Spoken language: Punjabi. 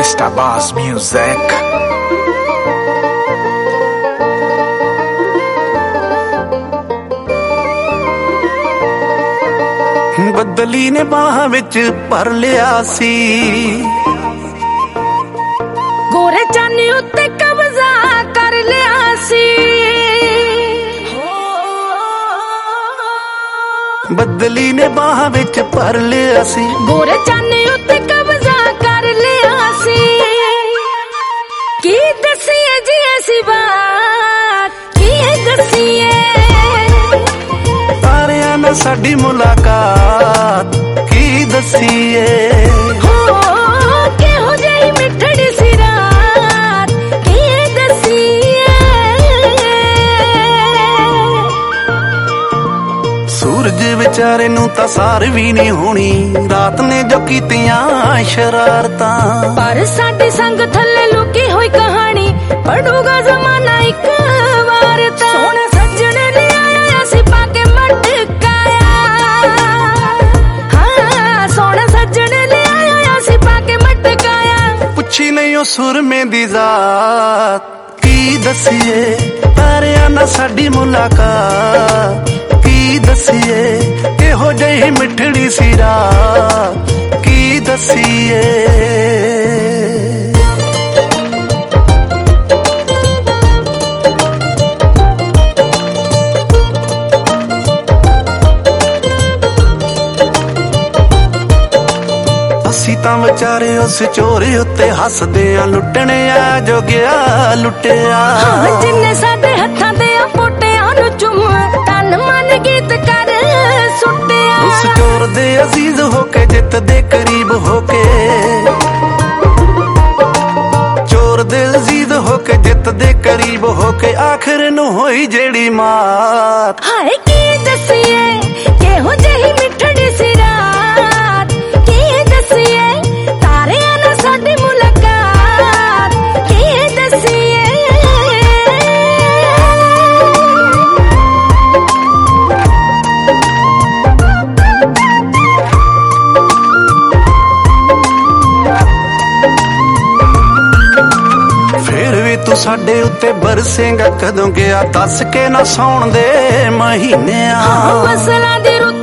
Mr. Boss Music. ਬੱਦਲੀ ਨੇ ਬਾਹਾਂ ਵਿੱਚ ਭਰ ਲਿਆ ਸੀ, ਗੋਰੇ ਚਾਨੀ ਉੱਤੇ ਕਬਜ਼ਾ ਕਰ ਲਿਆ ਸੀ। ਬੱਦਲੀ ਨੇ ਬਾਹਾਂ ਵਿੱਚ ਭਰ ਲਿਆ ਸੀ, ਗੋਰੇ ਚਾਨੀ ਉੱਤੇ ਕਬਜ਼ਾ ਕਰ ਲਿਆ ਸੀ। ਕੀ ਦਸੀਏ ਜੀ ਐਸੀ ਬਾਤ, ਕੀ ਦਸੀਏ ਤਾਰਿਆਂ ਨਾਲ ਸਾਡੀ ਮੁਲਾਕਾਤ, ਕੀ ਦਸੀਏ ਕਿਹੋ ਜਿਹੀ ਮਿੱਠੜੀ ਸੀ ਰਾਤ, ਕੀ ਦਸੀਏ ਸੂਰਜ ਵਿਚਾਰੇ ਨੂੰ ਤਾਂ ਸਾਰ ਵੀ ਨਹੀਂ ਹੋਣੀ, ਰਾਤ ਨੇ ਜੋ ਕੀਤੀਆਂ ਸ਼ਰਾਰਤਾਂ। ਪਰ ਸਾਡੀ ਸੰਗ ਥੱਲੇ ਲੁਕੀ ਹੋਈ ਕਹਾਣੀ ਪੜੂਗਾ ਜ਼ਮਾਨਾ ਇੱਕ ਵਾਰ ਤਾਂ। ਸੋਹਣਾ ਸੱਜਣ ਨੇ ਆਇਆ ਸੀ ਪਾ ਕੇ ਮਟਕਾਇਆ, ਹਾਂ ਸੋਹਣਾ ਸੱਜਣ ਨੇ ਆਇਆ ਸੀ ਪਾ ਕੇ ਮਟਕਾਇਆ। ਪੁੱਛੀ ਨਹੀਂ ਉਹ ਸੁਰਮੇ ਦੀ ਜ਼ਾਤ, ਕੀ ਦਸੀਏ ਤਾਰਿਆਂ ਨਾਲ ਸਾਡੀ ਮੁਲਾਕਾਤ, ਕੀ ਦਸੀਏ ਕਿਹੋ ਜਿਹੀ ਮਿੱਠੜੀ ਸੀ ਰਾਤ, ਕੀ ਦਸੀਏ। ਅਸੀਂ ਤਾਂ ਵਿਚਾਰੇ ਉਸ ਚੋਰੀ ਉੱਤੇ ਹੱਸਦੇ ਆ, ਲੁੱਟਣੇ ਆ ਜੋ ਗਿਆ ਲੁੱਟਿਆ। ਜਿੰਨੇ ਸਾਡੇ ਹੱਥਾਂ ਤੇ ਆ ਫੋਟਿਆਂ ਨੂੰ ਚੁੰਮ ਤਨ ਮਨ ਗੀਤ ਕਰ ਸੁੱਟਿਆ। ਉਸ ਚੋਰ ਦੇ ਅਜ਼ੀਜ਼ ਹੋ ਕੇ ਜਿੱਤ ਦੇ ਕਰੀਬ ਹੋ ਕੇ, ਚੋਰ ਦੇ ਅਜ਼ੀਜ਼ ਹੋ ਕੇ ਜਿੱਤ ਦੇ ਕਰੀਬ ਹੋ ਕੇ, ਆਖਰ ਨੂੰ ਹੋਈ ਜਿਹੜੀ ਮਾਤ। ਹਾਏ ਕੀ ਦਸੀਏ ਕਿਹੋ ਜਿਹੀ ਮਿੱਠੜੀ ਸੀ ਰਾਤ, ਕੀ ਦਸੀਏ ਤਾਰਿਆਂ ਨਾਲ ਸਾਡੀ ਮੁਲਾਕਾਤ, ਕੀ ਦਸੀਏ ਤੂੰ ਸਾਡੇ ਉੱਤੇ ਬਰਸੇਂਗਾ ਕਦੋਂ ਗਿਆ, ਦੱਸ ਕੇ ਨਾ ਸੌਣ ਦੇ ਮਹੀਨਿਆਂ। ਮਸਲਾ ਦੀ